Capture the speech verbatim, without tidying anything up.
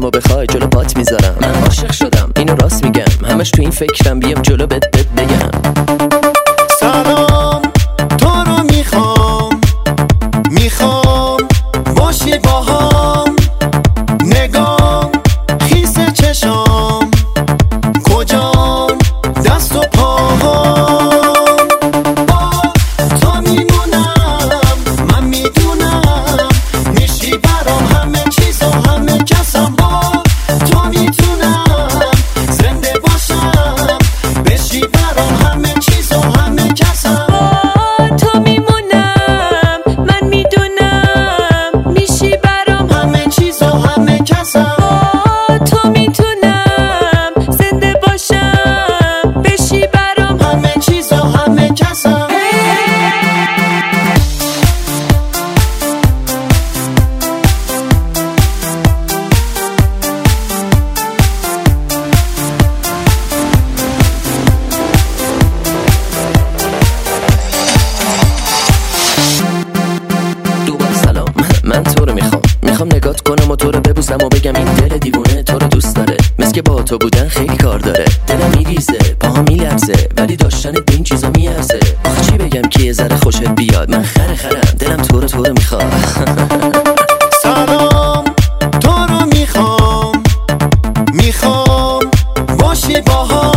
دلمو بخوای جلو پات میذارم. من عاشق شدم اینو راست میگم، همش تو این فکرم بیام جلو بت بت بگم. سلام تو رو میخوام، میخوام باشی باهام. نگام خیس چشام کجام دست و پاهام. با تو میمونم من میدونم، میشی برام همه چیز و همه کسم. با تو میتونم زنده باشم، بشی برام همه چیز و همه کسم. با تو میمونم من میدونم، میشی برام همه چیز و همه کسم. با تو میتونم زنده باشم، بشی برام همه چیز و همه کسم. دوباره سلام، من تو رو میخوام، میخوام نگات کنم و تو رو ببوسم و بگم این دل دیوونه تو رو دوست داره. مثل که با تو بودن خیلی کار داره، دلم میریزه پاها میلرزه، ولی داشتن به این چیزا میارزه. آخه چی بگم که یه ذره خوشت بیاد، من خره خرم دلم تو رو تو رو میخواد. سلام تو رو میخوام، میخوام باشی باهام.